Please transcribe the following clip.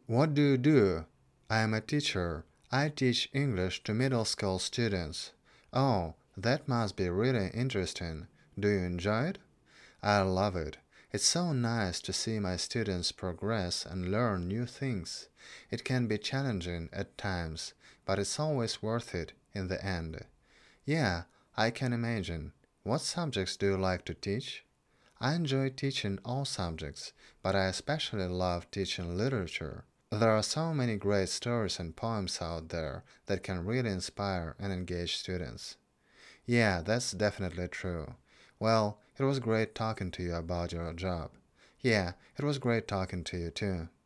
What do you do? I am a teacher. I teach English to middle school students. Oh, that must be really interesting. Do you enjoy it? I love it. It's so nice to see my students progress and learn new things. It can be challenging at times, but it's always worth it in the end. Yeah, I can imagine. What subjects do you like to teach? I enjoy teaching all subjects, but I especially love teaching literature. There are so many great stories and poems out there that can really inspire and engage students. Yeah, that's definitely true. Well, it was great talking to you about your job. Yeah, it was great talking to you too.